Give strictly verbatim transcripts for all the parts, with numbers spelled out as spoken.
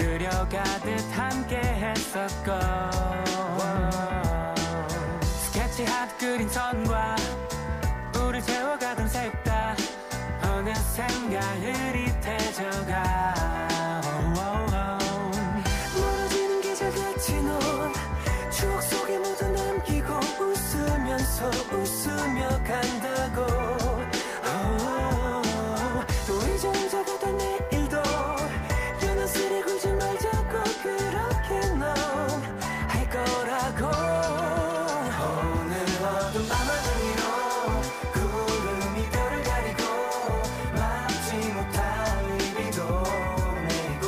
그려가듯 함께 했었고 스케치하듯 그린 선과 우릴 채워가던 색다 어느샌가 흐릿해져가 멀어지는 계절같이 넌 추억 속에 모두 남기고 웃으면서 웃으며 간다고 또 이제 혼자가 된 내일도 연한스레 굴지 말자고 그렇게 넌 할 거라고 오늘 어둠 밤하늘 위로 구름이 별을 가리고 막지 못할 비도 내리고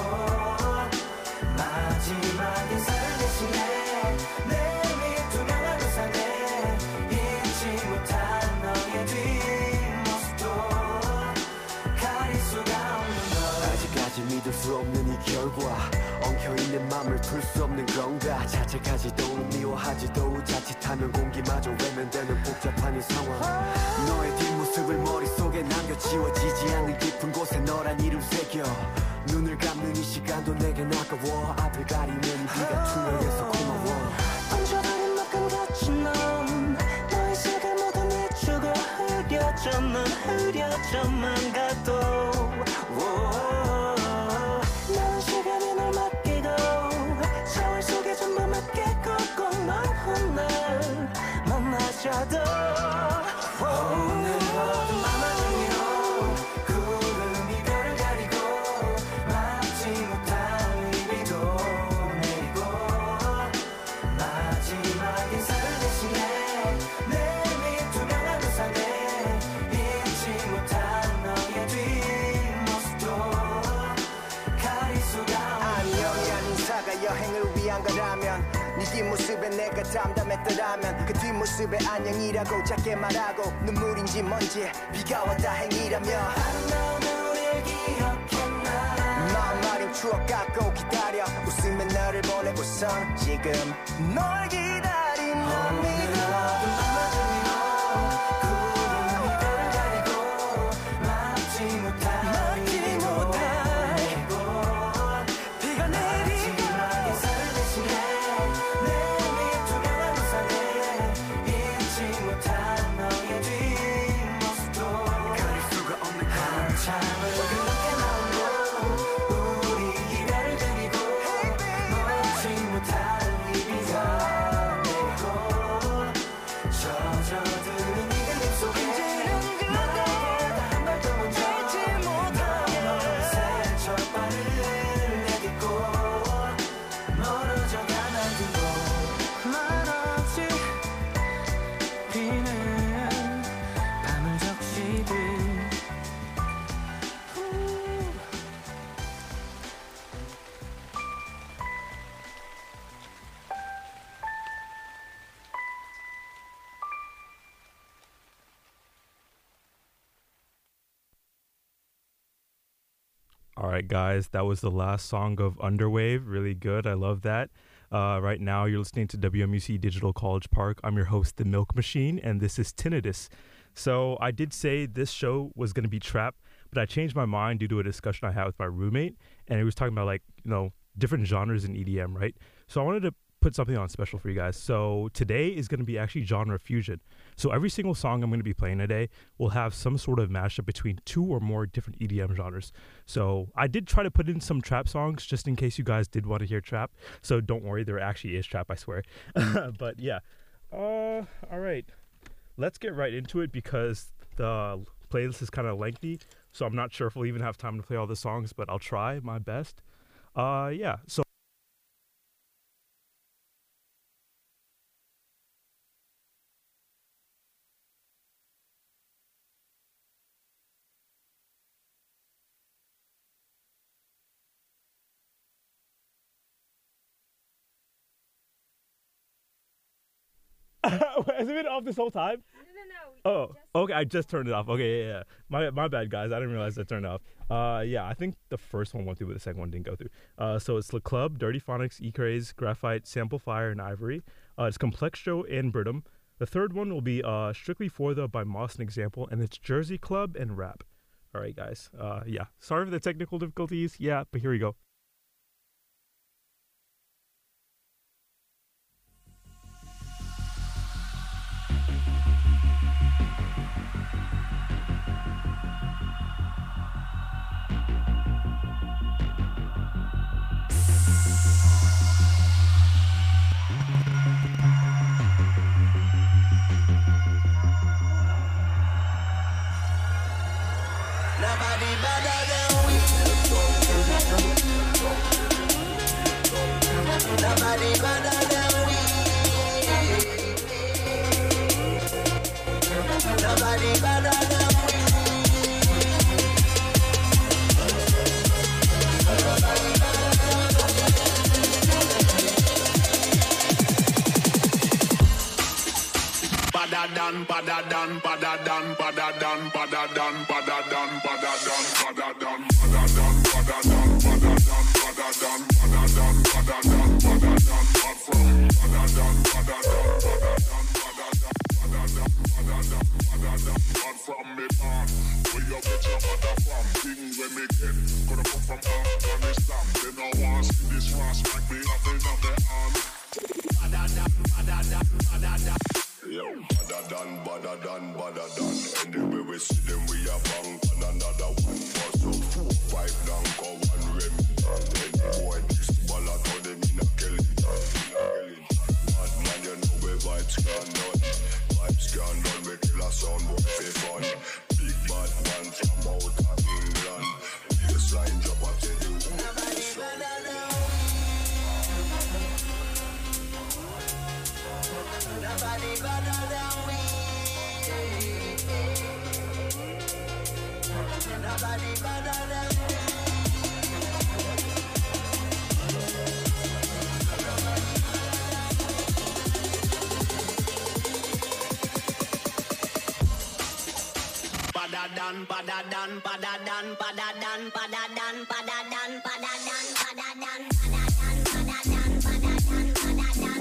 마지막 인사를 대신해 내밑 투명한 우산에 잊지 못한 너의 뒷모습도 가릴 수가 없는 걸 아직까지 믿을 수 없는 이 결과 엉켜있는 맘을 풀 수 없는 건가 자책하지도 미워하지도 자칫하면 공기마저 외면되는 복잡한 이 상황 너의 뒷모습을 머릿속에 남겨 지워지지 않는 깊은 곳에 너란 이름 새겨 눈을 감는 이 시간도 내겐 아까워 앞을 가리는 비가 투명해서 고마워 얹어버린 막간같이 넌 너의 색을 모두 내주고 흐려져만 흐려져만 가도 나는 시간에 널 맡기고 세월 속에 전부 맡기고 꼭만 훗날 만나자도 오늘 어둠 밤하늘 위로 구름이 별을 가리고 막지 못할 비도 내리고 마지막 인사를 대신해 내밑 투명한 우산에 잊지 못한 너의 뒷모습도 가릴 수가 안녕이란 인사가 여행을 위한 거라면 네 뒷모습에 내가 담담했더라면 그 뒷모습에 안녕이라고 작게 말하고 눈물인지 뭔지 비가 와 다행이라며 아름다운 우릴 기억했나 마음 마린 추억 갖고 기다려 웃으며 너를 보내고선 지금 널 기다린 맘이 어둠 밤하늘 위로 구름이 별을 가리고 막지 못할 막지 못할 내리고 비가 내리고 마지막 인사를 대신해 내밑 투명한 우산에 잊지 못한 너의 뒷모습도 가릴 수가 없는 한참을 그렇게 나오고 우리 이별을 그리고 놓지 못할 이 비가 내리고 젖어드는 이 그림 속에 나보다 한 발 더 먼저 넌 어느새 첫 발을 내딛고 멀어져가 날 두고 말없이 비는 밤을 적시듯 All right, guys, that was the last song of Underwave. Really good. I love that. Uh, right now, you're listening to W M U C Digital College Park. I'm your host, The Milk Machine, and this is Tinnitus. So I did say this show was going to be trap, but I changed my mind due to a discussion I had with my roommate, and he was talking about, like, you know, different genres in E D M, right? So I wanted to put something on special for you guys. So today is going to be actually genre fusion. So every single song I'm going to be playing today will have some sort of mashup between two or more different E D M genres. So I did try to put in some trap songs just in case you guys did want to hear trap. So don't worry, there actually is trap, I swear. But yeah. Uh, all right. Let's get right into it because the playlist is kind of lengthy. So I'm not sure if we'll even have time to play all the songs, but I'll try my best. Uh, yeah. So has it been off this whole time? No, no, no. Oh, Just okay. I just turned it off. Okay, yeah, yeah. My my bad, guys. I didn't realize I turned it off. Uh, yeah. I think the first one went through, but the second one didn't go through. Uh, so it's Le Club, Dirty Phonics, E-Craze, Graphite, Sample Fire, and Ivory. Uh, it's Complextro and Britum. The third one will be uh Strictly For The by Moss and Example, and it's Jersey Club and Rap. All right, guys. Uh, yeah. Sorry for the technical difficulties. Yeah, but here we go. than, badder than, badder than, badder than, badder than, badder than, badder than, badder than, badder than, badder than, badder than, badder than, badder than, badder than, badder than, bad from, badder than, badder than, badder than, badder than, badder than, badder than, badder than, bad from me man. Where you get your mother from? Things when me get, gonna come from Afghanistan. They know want see this fast like me having on the arm. Badder than, badder than, badder than. Yo, badder than, badder than, badder than. Anyway we see them, we a bang on another one. Bust up four, five, down, go one rim. Any boy this ball out, how them in a kelly. Bad man, you know where vibes gone down. Vibes gone down, we kill a sound, boy, for fun. Big bad man from out of England. Baseline drop, I tell you. Nobody better than we. Nobody better than we. Nobody better than we. Badadan, badadan, badadan, badadan, badadan, badadan, badadan, badadan, badadan, badadan, badadan, badadan, badadan,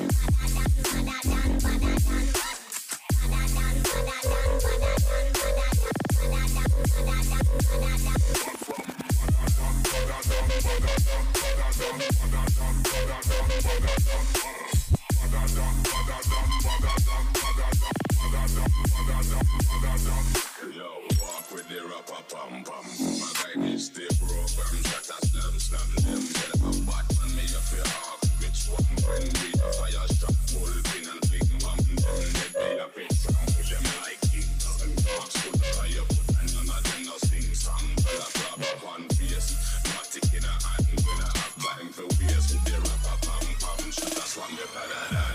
Yo, walk with the rapper, pam pam. My guy needs the program, shut us slam slam them. Tell a Batman me up your heart. Which one when we a fire strap full pin and big mom them. Let me a bit from them like King and Marks put the fire put and none of them no sing song. Well I grab up on face, matic in a hand when I have time for waste with the rapper, pam pam. Shut us slam the better than.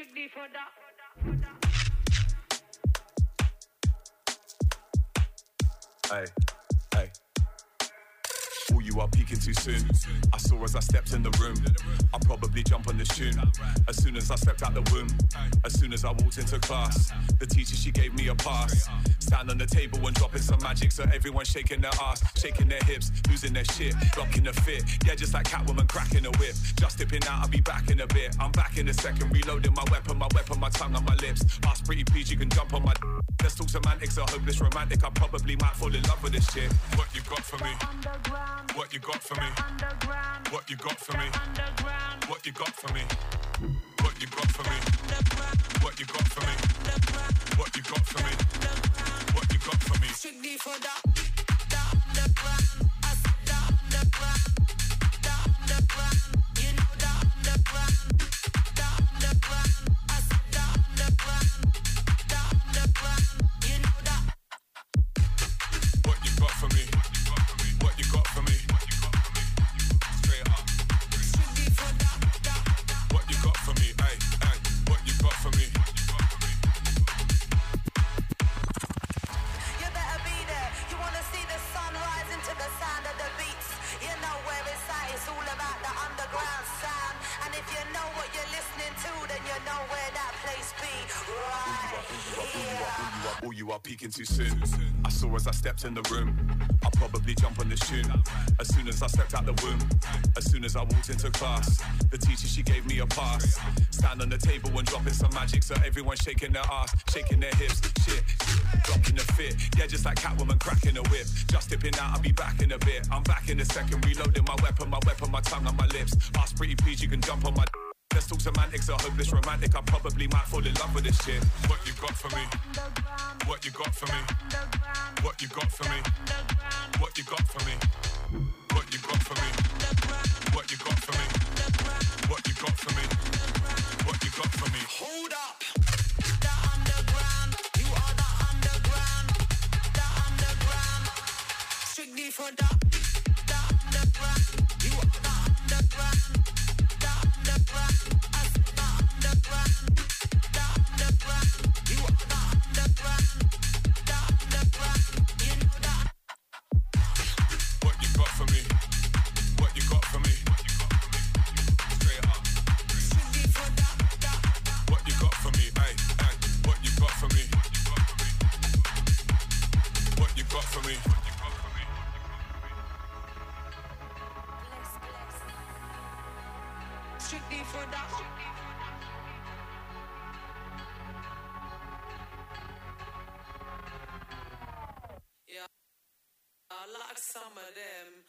Hey, hey. All you are peaking too soon. I saw as I stepped in the room. I'll probably jump on this tune. As soon as I stepped out the womb. As soon as I walked into class. The teacher, she gave me a pass. Stand on the table and dropping some magic. So everyone shaking their ass, shaking their hips, losing their shit, blocking the fit. Yeah, just like Catwoman cracking a whip. Just dipping out, I'll be back in a bit. I'm back in a second, reloading my weapon, my weapon, my tongue and my lips. Ask pretty please, you can jump on my d- Let's talk semantics, a hopeless romantic. I probably might fall in love with this shit. What you got for me? What you got for me? What you got for me? What you got for me? What you got for me? What you got for me? What you got for me? What you got for me? Strictly for the underground. I said the underground. The underground. You know the underground. The underground. I said the underground. The underground. You know that. What you got for me? What you got for me? Straight up. Strictly for the, the, what you got for me? Ay, ay. What you got for me? You better be there. You wanna see the sun rising to the sound of the beats. You know where it's at. It's all about the underground sound. And if you know what you're listening to, then you know where that place be. Right here. All you are peaking too soon. I saw as I stepped in the room. I'll probably jump on this tune. As soon as I stepped out the womb. As soon as I walked into class. The teacher, she gave me a pass. Stand on the table and dropping some magic. So everyone shaking their ass, shaking their hips. Shit, blocking the fit. Yeah, just like Catwoman cracking a whip. Just dipping out, I'll be back in a bit. I'm back in a second, reloading my weapon, my weapon, my tongue and my lips. Ask pretty please, you can jump on my d- Let's talk semantics, a hopeless romantic. I probably might fall in love with this shit. What you got for me? What you got for me? What you got for me? What you got for me? What you got for me? What you got for me? What you got for me? What you got for me? Hold up! The underground. You are the underground. The underground. Strictly for the, the underground. You are the underground. The underground. I said the underground. The underground. You are the underground. The underground. You know that. What you got for me? What you got for me? Straight up. Strictly for the, the. What you got for me? Ay, ay. What you got for me? What you got for me? Strictly for the. Yeah, I like some of them.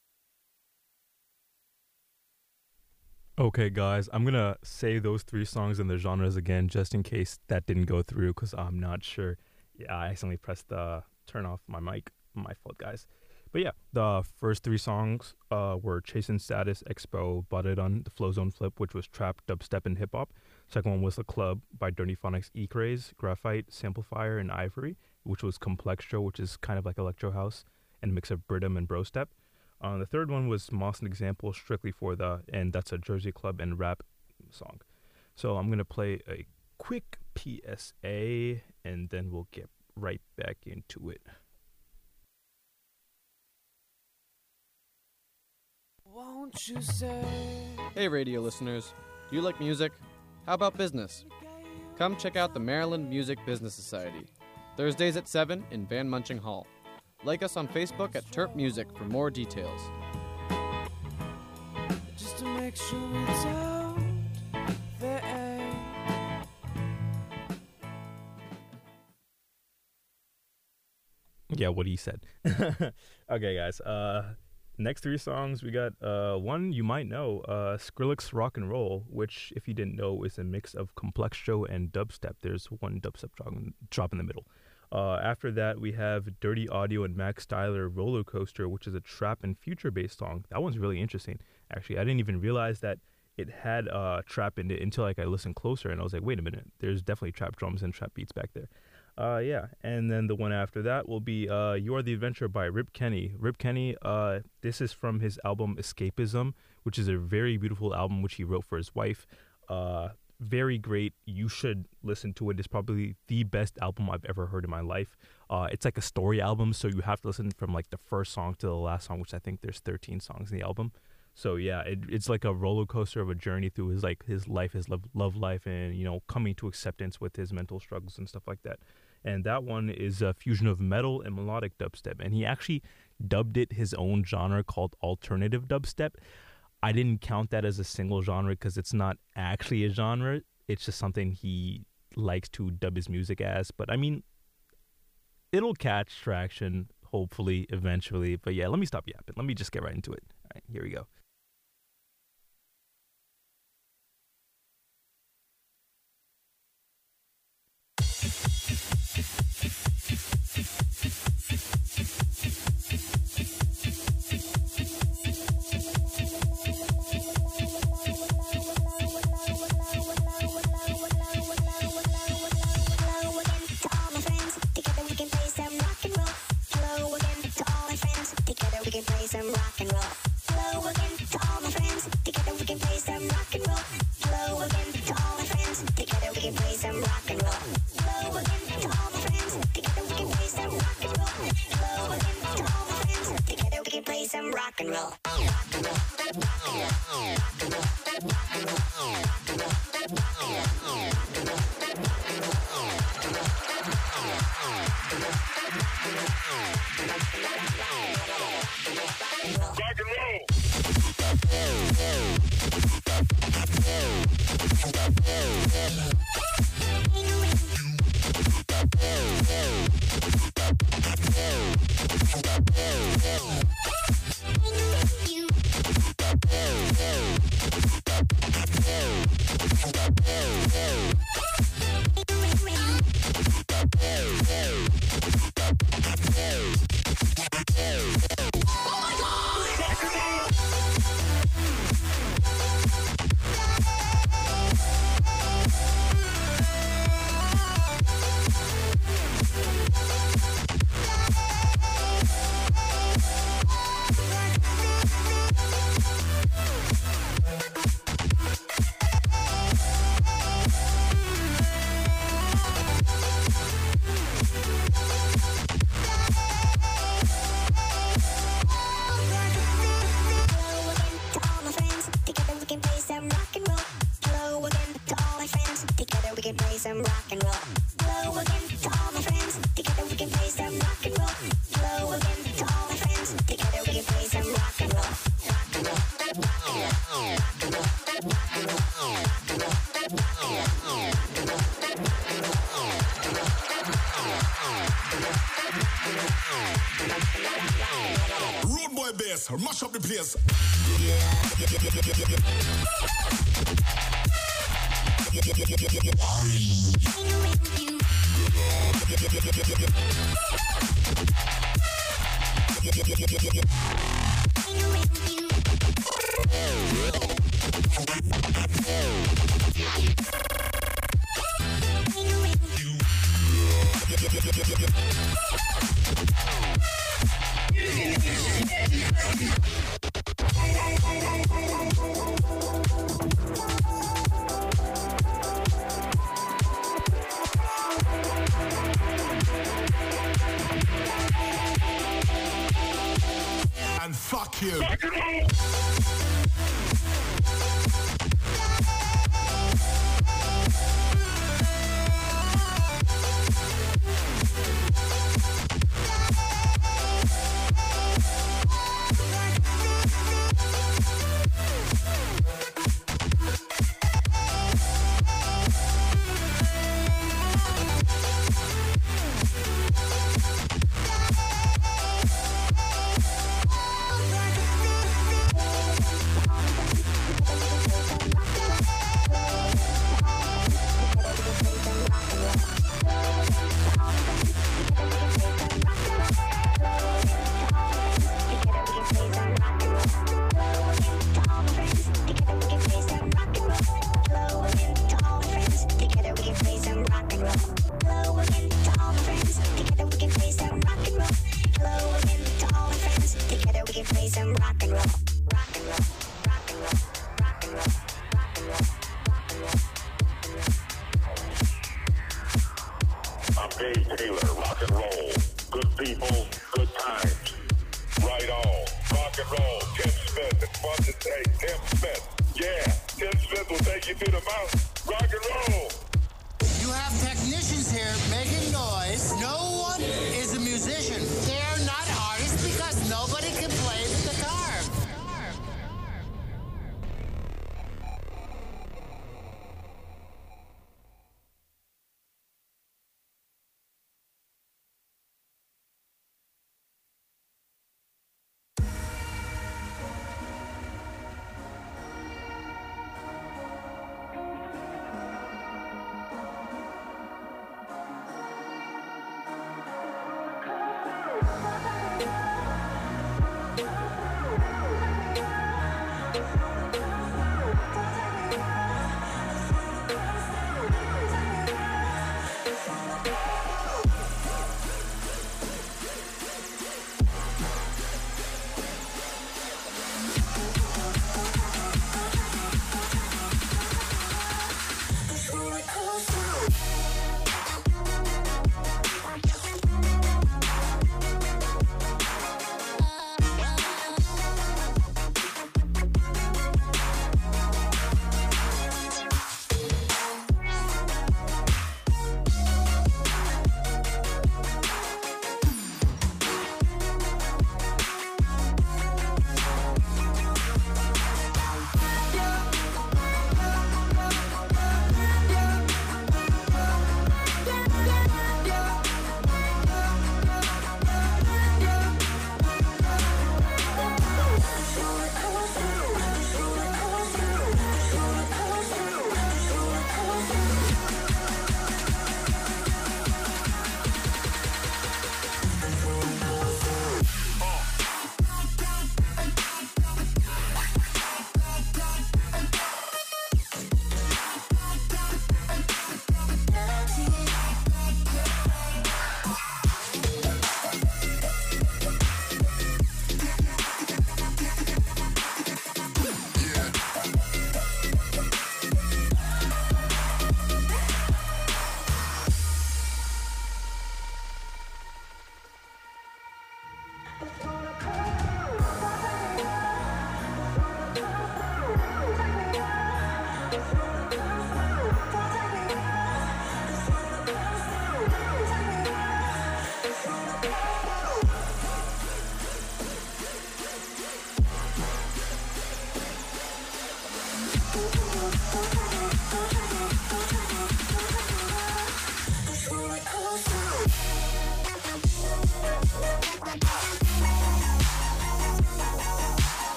Okay, guys, I'm gonna say those three songs in the genres again, just in case that didn't go through, because I'm not sure. Yeah, I accidentally pressed the turn off my mic. My fault, guys. But yeah, the first three songs uh, were Chasing Status, Expo, Badadun, The Flow Zone Flip, which was trap, dubstep, and hip hop. Second one was The Club by Dirty Phonics, E-Craze, Graphite, Samplifier, and Ivory, which was Complextro, which is kind of like electro house and a mix of Bridum and Brostep. Uh, the third one was Moss and Example, strictly for the, and that's a Jersey Club and rap song. So I'm going to play a quick P S A, and then we'll get right back into it. Won't you say Hey radio listeners, do you like music? How about business? Come check out the Maryland Music Business Society, Thursdays at seven in Van Munching Hall. Like us on Facebook at Terp Music for more details. just to make sure it's out there? Yeah, what he said. Okay, guys. Uh, next three songs, we got uh, one you might know, uh, Skrillex Rock and Roll, which, if you didn't know, is a mix of Complextro and dubstep. There's one dubstep drop in, drop in the middle. Uh, after that, we have Dirty Audio and Max Styler Roller Coaster, which is a trap and future-based song. That one's really interesting, actually. I didn't even realize that it had uh, trap in it until like I listened closer, and I was like, wait a minute, there's definitely trap drums and trap beats back there. Uh, yeah, and then the one after that will be uh, You Are the Adventure by Rip Kenny. Rip Kenny, uh, this is from his album Escapism, which is a very beautiful album which he wrote for his wife. Uh, very great. You should listen to it. It's probably the best album I've ever heard in my life. Uh, it's like a story album, so you have to listen from like the first song to the last song, which I think there's thirteen songs in the album. So yeah, it, it's like a roller coaster of a journey through his like his life, his love, love life, and you know coming to acceptance with his mental struggles and stuff like that. And that one is a fusion of metal and melodic dubstep, and he actually dubbed it his own genre called alternative dubstep. I didn't count that as a single genre because it's not actually a genre. It's just something he likes to dub his music as. But I mean, it'll catch traction, hopefully, eventually. But yeah, let me stop yapping. Let me just get right into it. All right, here we go. Rude boy bass, mash up the place. And fuck you. good times. Right on. Rock and roll. Tim Smith. It's fun to say Tim Smith. Yeah, Tim Smith will take you to the mountain. Rock and roll. You have technicians here making noise. No one is a musician. They're not artists because nobody can play the guitar.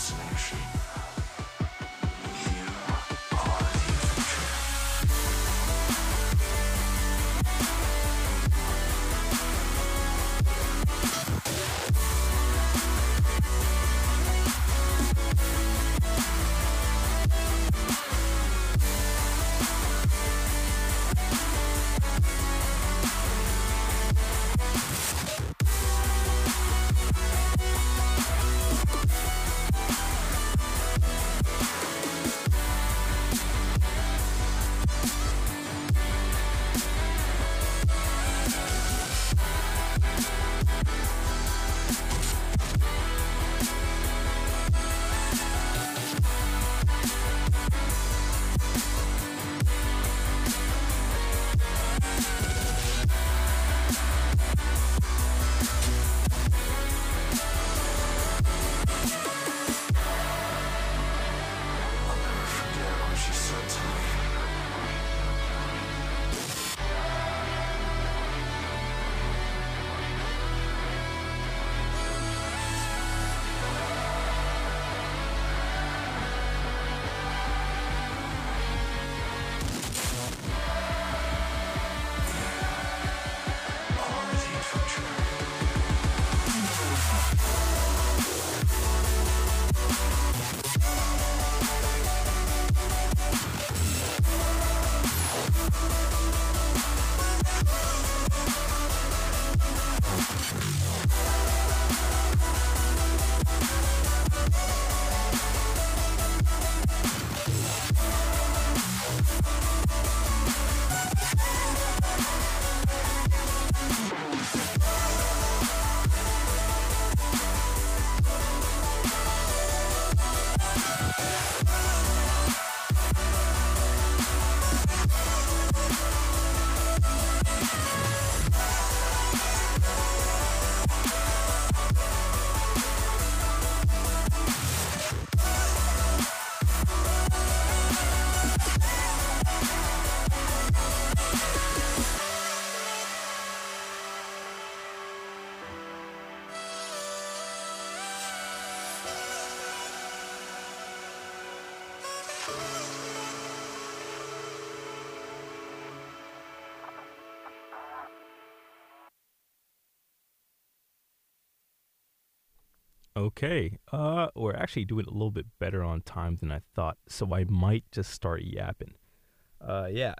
Okay, uh, we're actually doing a little bit better on time than I thought, so I might just start yapping. Uh, yeah.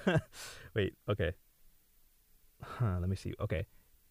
Wait, okay. Huh, let me see. Okay.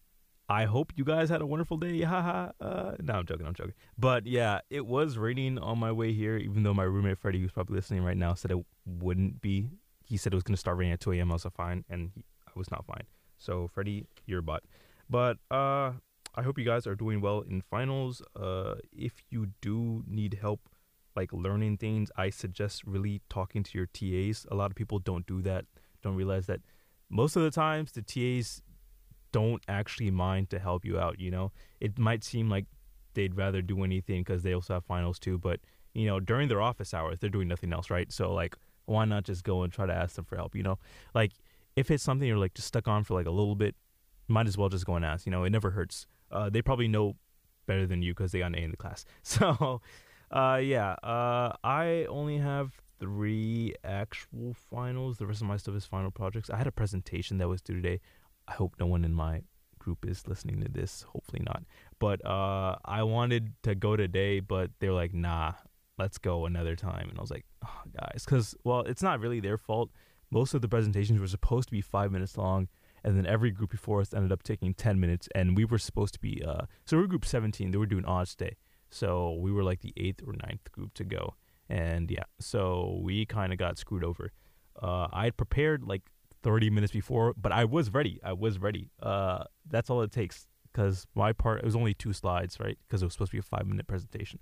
I hope you guys had a wonderful day. Haha. Uh, no, I'm joking. I'm joking. But yeah, it was raining on my way here, even though my roommate Freddie, who's probably listening right now, said it wouldn't be. He said it was going to start raining at two a.m. I was fine, and he, I was not fine. So, Freddie, you're a butt. But uh, I hope you guys are doing well in finals. Uh, if you do need help, like learning things, I suggest really talking to your T As. A lot of people don't do that, don't realize that most of the times the T As don't actually mind to help you out, you know? It might seem like they'd rather do anything because they also have finals too, but, you know, during their office hours, they're doing nothing else, right? So, like, why not just go and try to ask them for help, you know? Like, if it's something you're, like, just stuck on for, like, a little bit, might as well just go and ask, you know? It never hurts. Uh, they probably know better than you because they got an A in the class. So, uh, yeah, uh, I only have three actual finals. The rest of my stuff is final projects. I had a presentation that was due today. I hope no one in my group is listening to this. Hopefully not. But uh, I wanted to go today, but they're like, nah, let's go another time. And I was like, oh, guys, because, well, it's not really their fault. Most of the presentations were supposed to be five minutes long, and then every group before us ended up taking ten minutes, and we were supposed to be, uh, so we were group seventeen. They were doing odds day. So we were like the eighth or ninth group to go. And yeah, so we kind of got screwed over. Uh, I had prepared like thirty minutes before, but I was ready. I was ready. Uh, that's all it takes, because my part, it was only two slides, right? Because it was supposed to be a five minute presentation.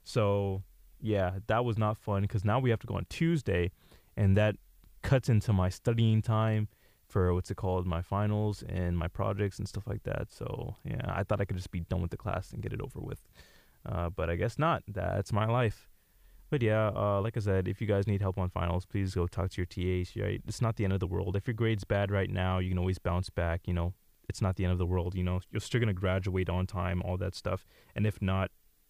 So yeah, that was not fun, because now we have to go on Tuesday, and that cuts into my studying time for what's it called, my finals and my projects and stuff like that. So yeah, I thought I could just be done with the class and get it over with. Uh, but I guess not. That's my life. But yeah, uh, like I said, if you guys need help on finals, please go talk to your T As. Right? It's not the end of the world. If your grade's bad right now, you can always bounce back. You know, it's not the end of the world. You know, you're still going to graduate on time, all that stuff. And if not,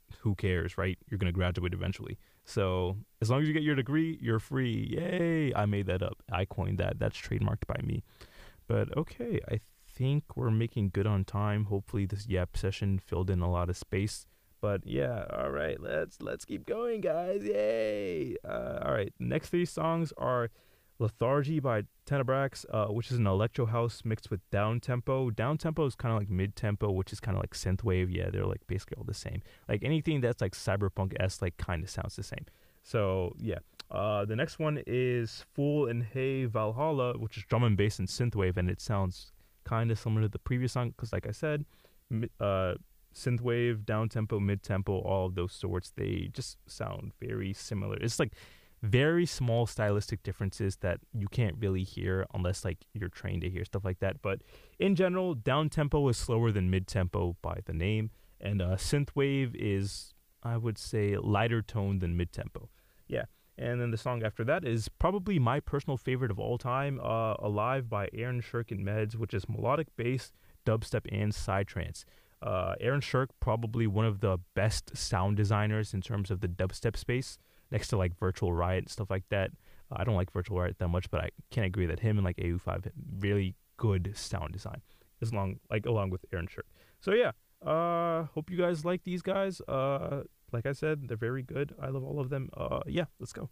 who cares, right? You're going to graduate eventually. So as long as you get your degree, you're free. Yay! I made that up. I coined that. That's trademarked by me. But okay, I think we're making good on time. Hopefully this Yap session filled in a lot of space. But yeah, all right, let's let's keep going, guys. Yay! Uh, all right, next three songs are Lethargy by Tenebrax, uh, which is an electro house mixed with down tempo. Down tempo is kind of like mid tempo, which is kind of like synthwave. Yeah, they're like basically all the same. Like anything that's like cyberpunk-esque, like kind of sounds the same. So yeah, uh, the next one is Fool and Hey Valhalla, which is drum and bass and synthwave, and it sounds kind of similar to the previous song because, like I said, uh, synthwave, down tempo, mid tempo, all of those sorts, they just sound very similar. It's like very small stylistic differences that you can't really hear unless like you're trained to hear stuff like that. But in general, down tempo is slower than mid tempo by the name, and uh, synthwave is, I would say, lighter tone than mid tempo. Yeah. And then the song after that is probably my personal favorite of all time, uh, Alive by Aaron Shirk and Meds, which is melodic bass, dubstep, and psytrance. Uh, Aaron Shirk, probably one of the best sound designers in terms of the dubstep space, next to like Virtual Riot and stuff like that. Uh, I don't like Virtual Riot that much, but I can't agree that him and like A U five have really good sound design, as long like along with Aaron Shirk. So yeah, uh, hope you guys like these guys. Uh, like I said, they're very good. I love all of them. Uh, yeah, let's go.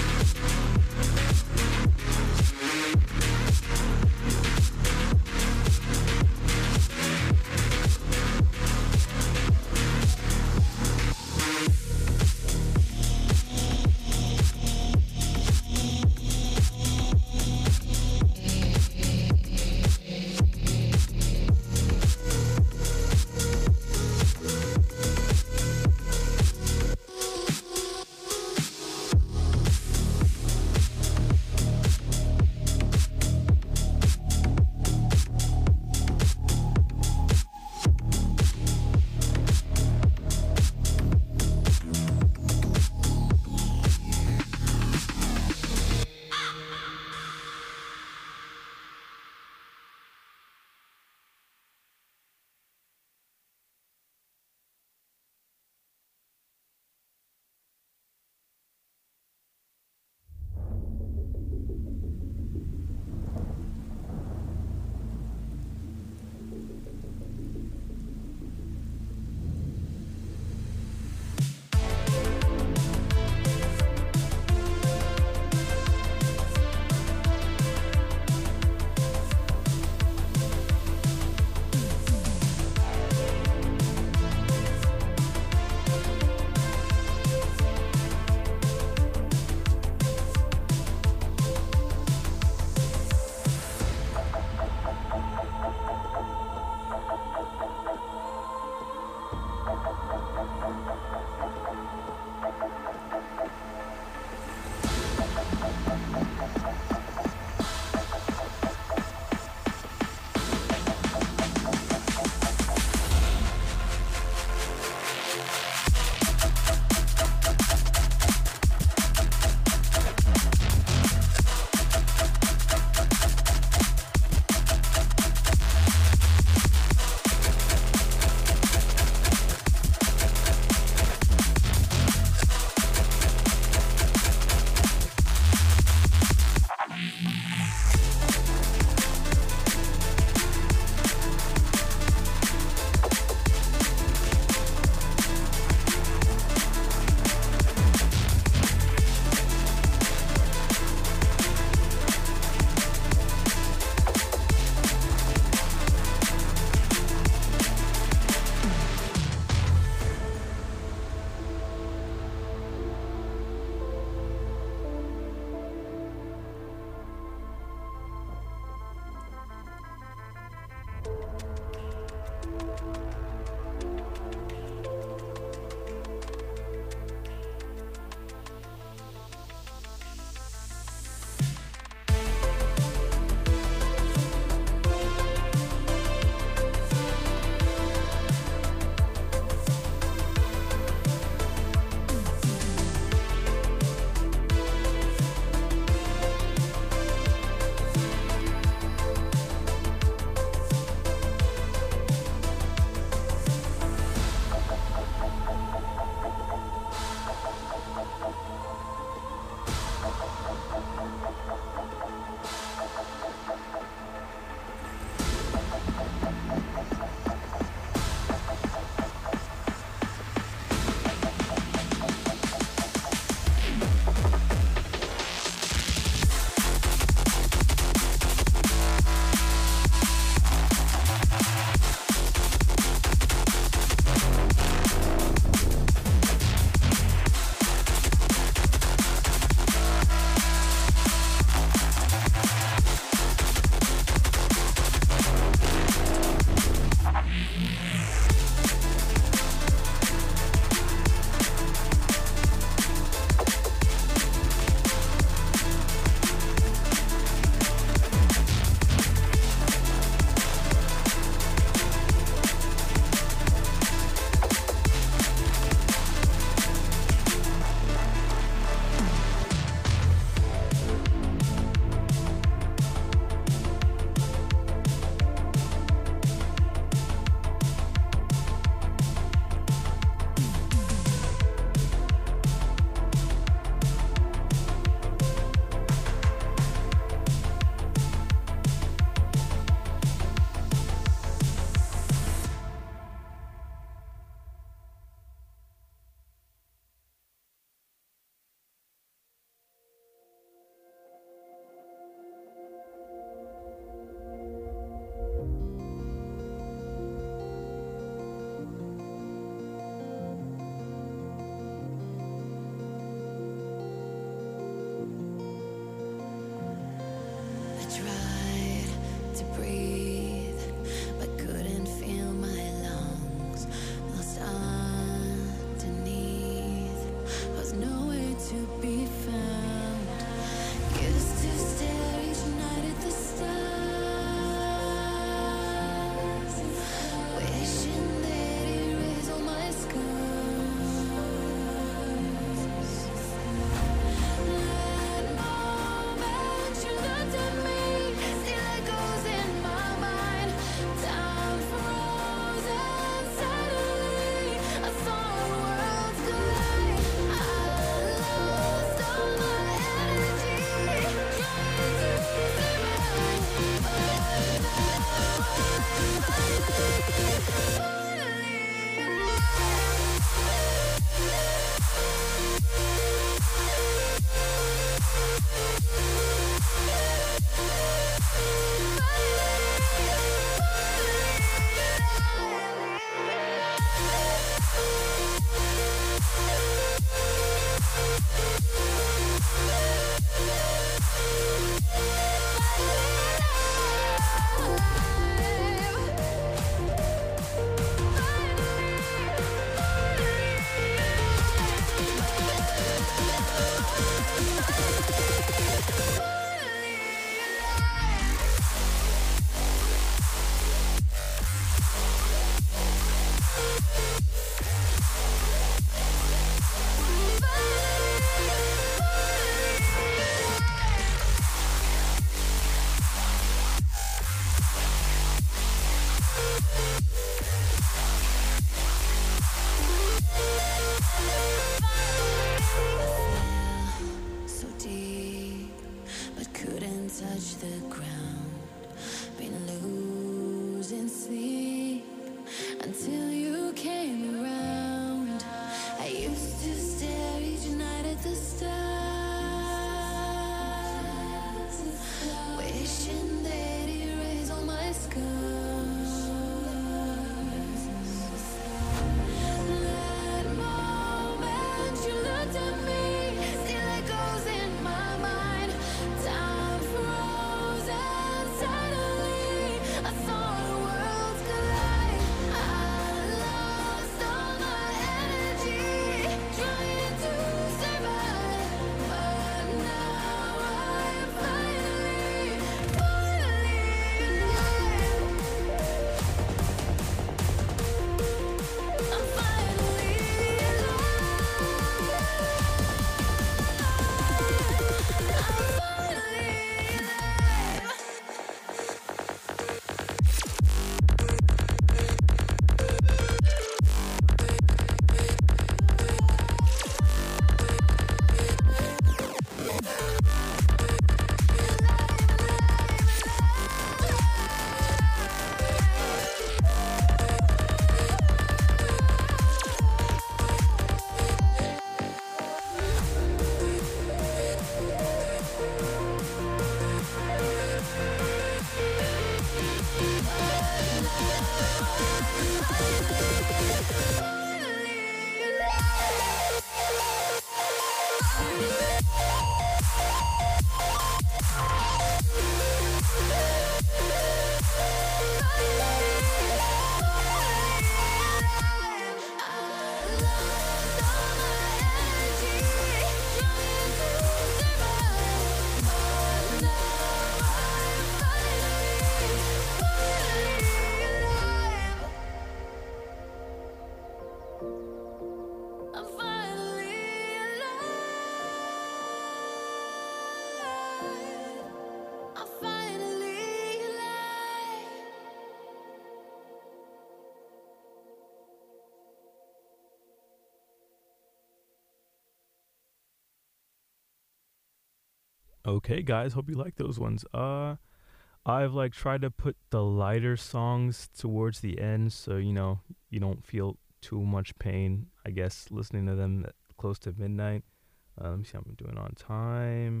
Okay, guys, hope you like those ones. Uh, I've like tried to put the lighter songs towards the end, so you know you don't feel too much pain. I guess listening to them at close to midnight. Uh, let me see how I'm doing on time.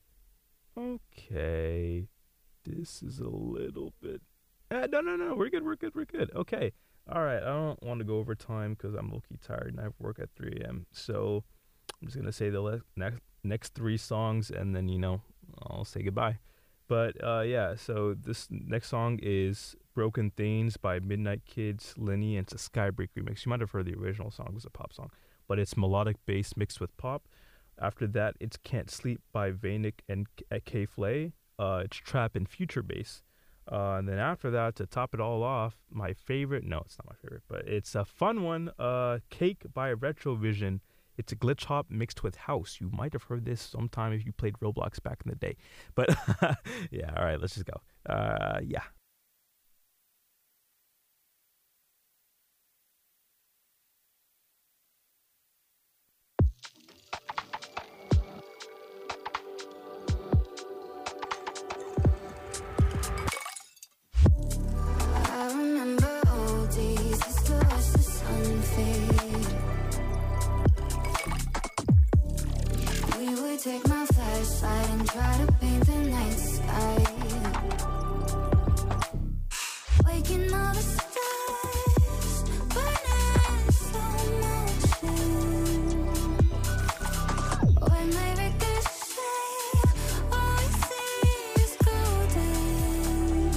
Okay, this is a little bit. Uh, no, no, no, we're good, we're good, we're good. Okay, all right. I don't want to go over time because I'm low-key tired and I have work at three a.m. So I'm just gonna say the le- next next three songs and then you know I'll say goodbye. But uh, yeah, so this next song is Broken Things by Midnight Kids, Lenny, and it's a Skybreak remix. You might have heard the original song, it was a pop song, but it's melodic bass mixed with pop. After that, it's Can't Sleep by Vanic and K Flay. Uh, it's trap and future bass. Uh, and then after that, to top it all off, my favorite, no, it's not my favorite, but it's a fun one, uh, Cake by Retrovision. It's a glitch hop mixed with house. You might have heard this sometime if you played Roblox back in the day. But yeah, all right, let's just go. Uh, yeah. I remember old days, used to watch the sun fade. We would take my flashlight and try to paint the night sky. Waking all the stars, burning in slow motion. When they ricochet, all we see is golden.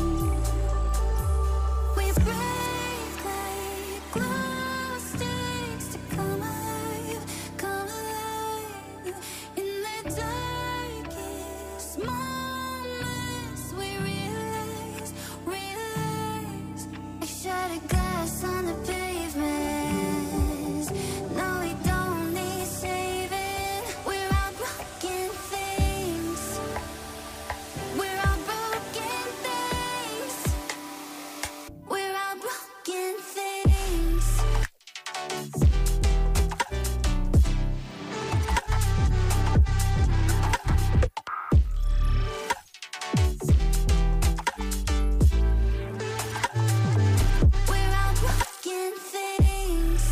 We break like glow sticks to come alive, come alive. In the darkest moments, we realize, realize. I shattered glass on the pavement. No, we don't need saving. We're all broken things. We're all broken things. We're all broken things. We're all broken things.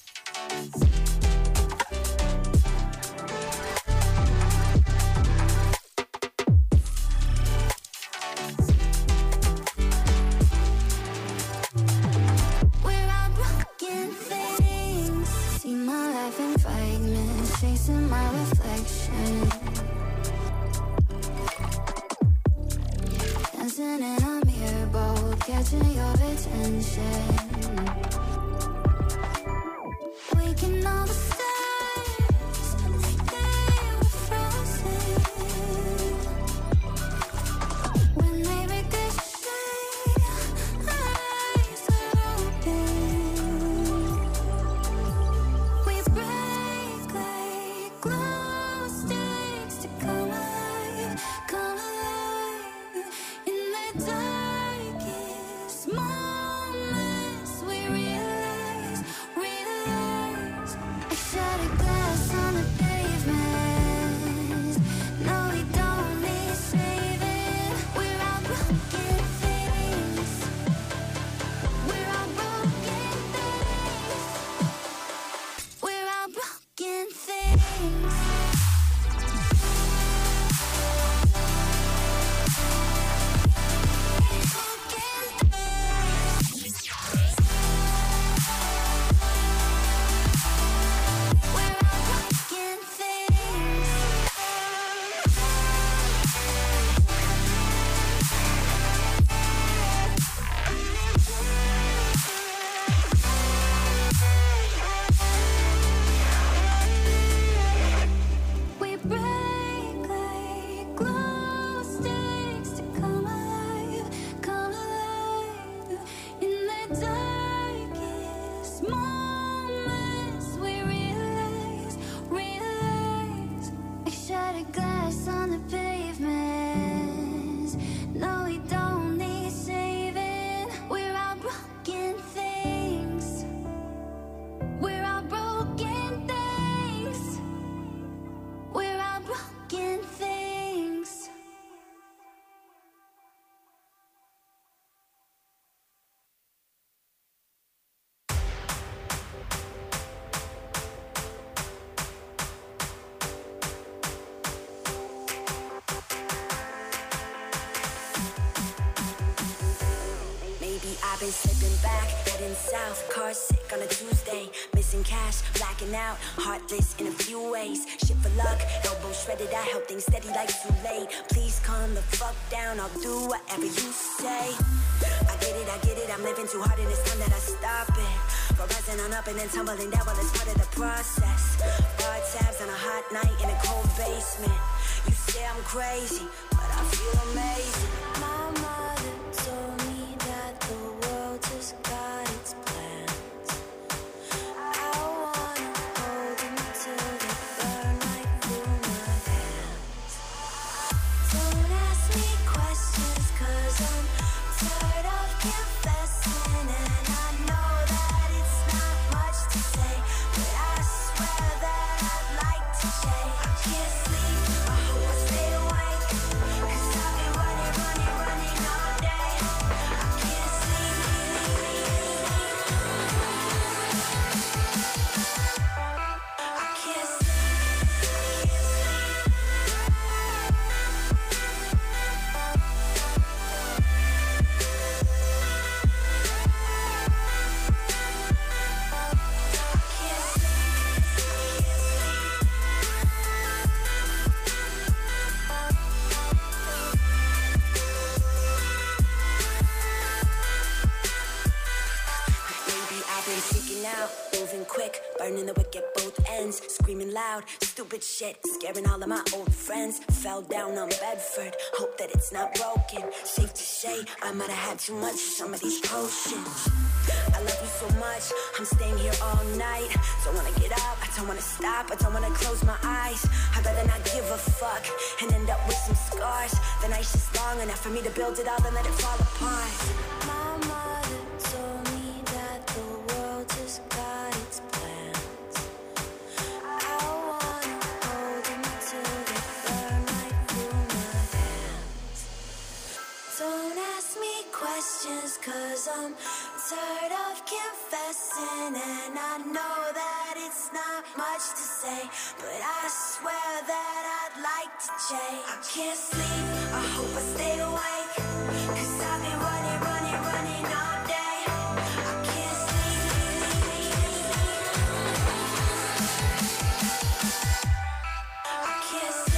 We're all broken things. See my life in fragments, chasing my reflection. Dancing in a mirror bowl, catching your attention. Waking all the stars, like they were frozen. When they ricochet, our eyes are open. We break like glow sticks to come alive, come alive. In the darkest moments, we realize, realize. I shattered glass on the pavement. No, we don't need saving. We're all broken things. We're all broken things. We're all broken things. We're all broken things. house, car sick on a Tuesday. Missing cash, blacking out, heartless in a few ways. Shit for luck, elbow shredded, I held things steady like too late. Please calm the fuck down, I'll do whatever you say. I get it, I get it, I'm living too hard and it's time that I stop it. For rising on up and then tumbling down, well it's part of the process. Bar tabs on a hot night in a cold basement. You say I'm crazy, but I feel amazing. My mother told me that the world just got its plans. I wanna hold them till they burn right through my hands. Don't ask me questions, cause I'm tired of confessing. And I know that it's not much to say, but I swear that I'd like to change. I can't sleep, I hope I stay awake, cause I've been running, running, running all day. I can't sleep. I can't sleep. Maybe I've been freaking out, moving quick, burning the wick at both ends, screaming loud, stupid shit, scaring all of my old friends. Fell down on Bedford, hope that it's not broken. Safe to say, I might have had too much of some of these potions. I love you so much, I'm staying here all night. Don't wanna get up, I don't wanna stop, I don't wanna close my eyes. I'd rather not give a fuck and end up with some scars. The night's just long enough for me to build it all and let it fall apart. My mother told me that the world just got its plans. I wanna hold them till they burn right through my hands. Don't ask me questions, cause I'm tired of confessing. And I know that it's not much to say, but I swear that I'd like to change. I can't sleep, I hope I stay awake, cause I've been running, running, running all day. I can't sleep. I can't sleep.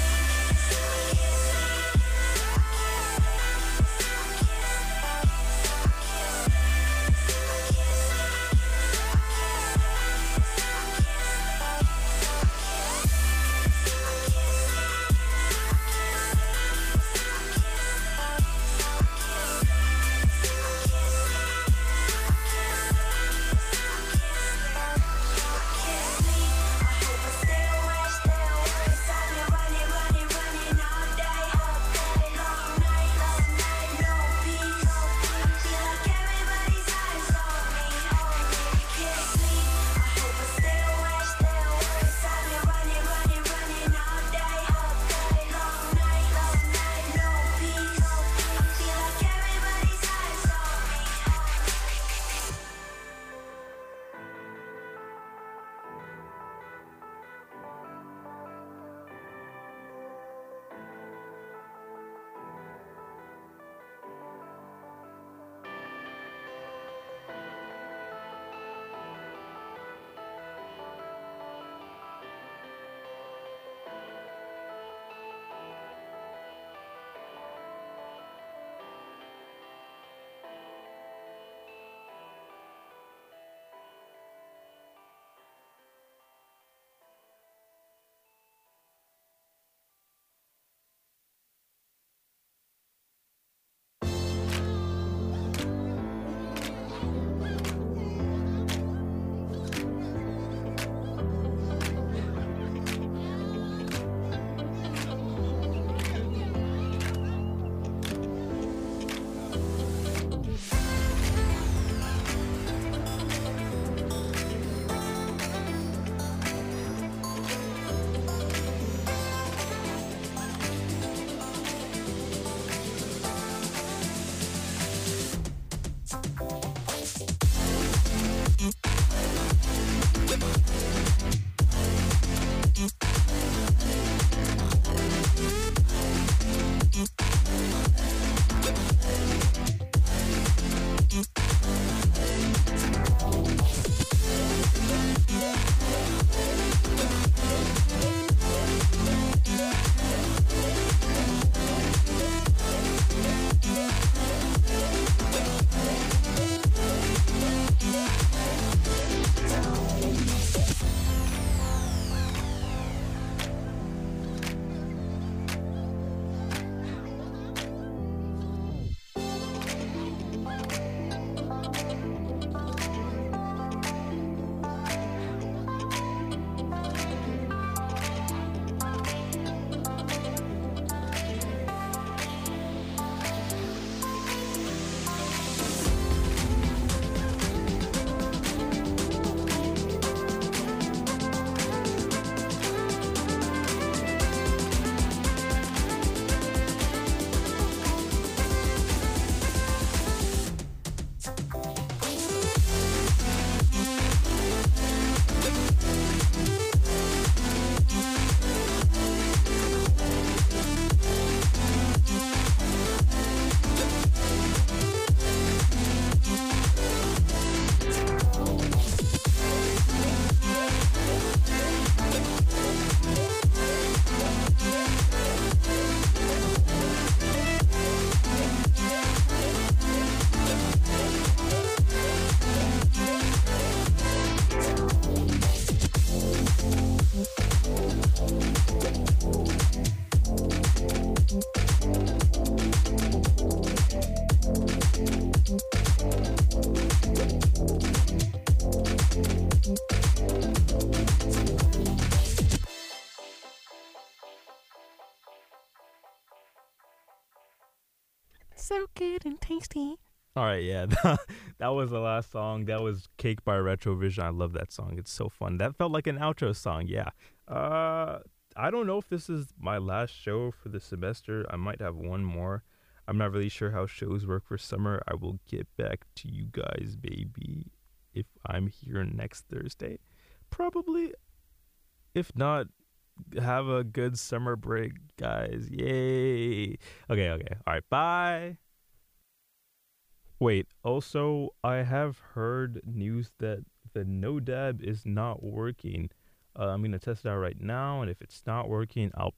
so good and tasty. All right, yeah, that was the last song. That was Cake by Retrovision. I love that song. It's so fun. That felt like an outro song, yeah. Uh, I don't know if this is my last show for the semester. I might have one more. I'm not really sure how shows work for summer. I will get back to you guys, baby, if I'm here next Thursday. Probably. If not, have a good summer break, guys. Yay. Okay, okay. All right, bye. Wait, also, I have heard news that the No Dab is not working. Uh, I'm going to test it out right now, and if it's not working, I'll